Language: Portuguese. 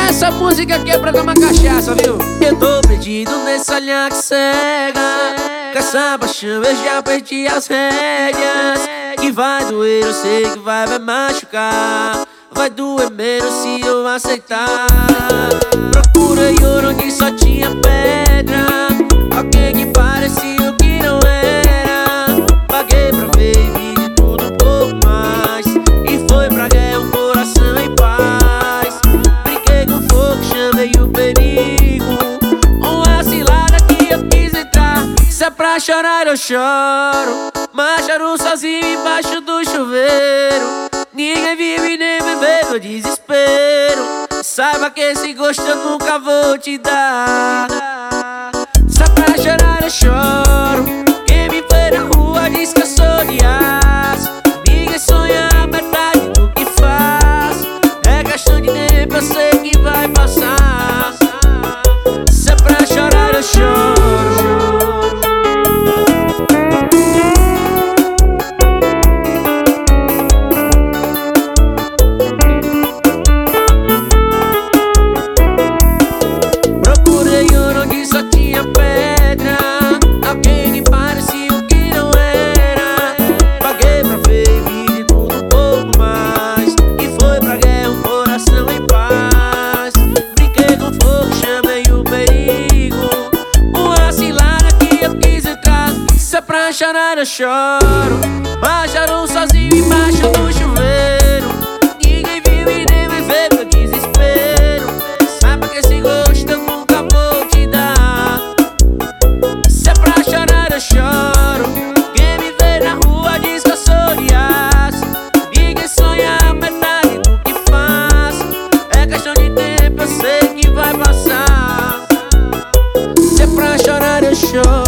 Essa música aqui é pra tomar cachaça, viu? Eu tô perdido nesse olhar que cega. Com essa paixão eu já perdi as rédeas. Que vai doer, eu sei que vai me machucar. Vai doer menos se eu aceitar. Procurei ouro onde só tinha pedra. Alguém que parecia o que não era. Paguei pra ver e vi de tudo um pouco mais. E foi pra guerra um coração em paz. Brinquei com fogo, chamei o perigo. Uma cilada que eu quis entrar. Se é pra chorar eu choro, mas choro sozinho embaixo do chuveiro. Ninguém vive nem me vê no desespero. Saiba que esse gosto eu nunca vou te dar. Se é pra chorar eu choro. Quem me vê na rua diz que eu sou de aço. Ninguém sonha a metade do que faz. É questão de tempo, eu sei que vai passar. Se é pra chorar eu choro. Pra chorar eu choro, mas choro sozinho embaixo do chuveiro. Ninguém viu e nem me vê meu desespero. Saiba que esse gosto eu nunca vou te dar. Se é pra chorar eu choro. Quem me vê na rua diz que eu sou de aço. Ninguém sonha a metade do que faço. É questão de tempo, eu sei que vai passar. Se é pra chorar eu choro.